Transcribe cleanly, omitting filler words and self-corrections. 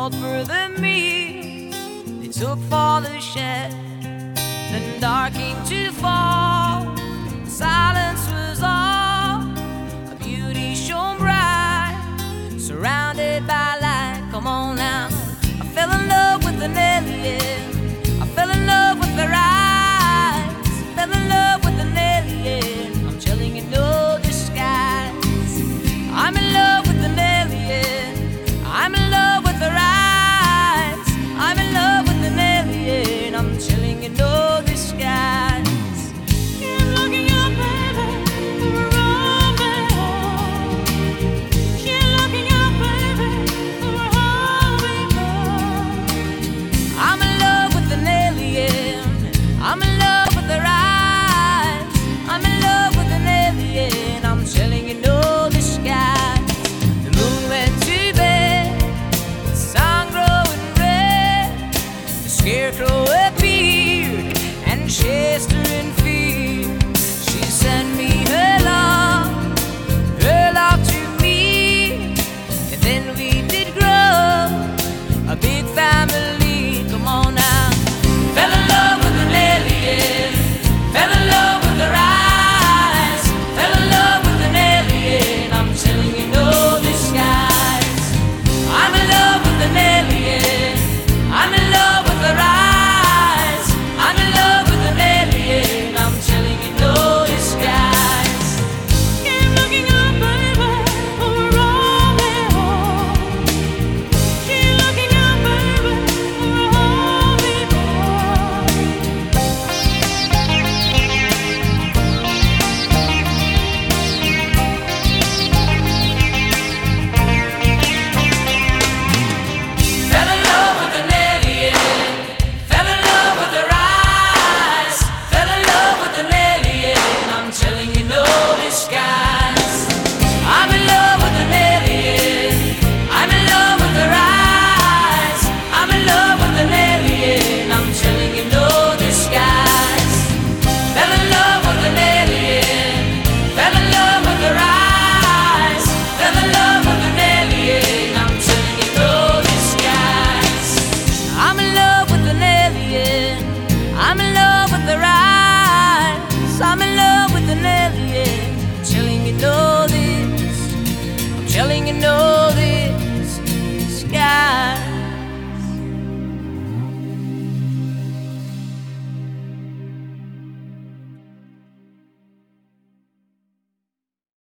for the meat they took for the shed. Then dark came to fall, silence was all. A beauty shone bright, surrounded by light. Come on now, I fell in love with an alien. I fell in love with her eyes. I fell in love with an alien. I'm telling you, no disguise. I'm in love with an alien. I'm in love with her eyes. I'm in love with an alien. I'm telling you, no disguise. Keep looking up, baby, we're rolling home. Keep looking up, baby, we're rolling home. I'm in love with an alien. I'm in love with her eyes. I'm in love with an alien. I'm telling you, no disguise. The moon went to bed, the sun growing red. The scarecrow appeared and chased her in fear. She sent me her love to me, and then we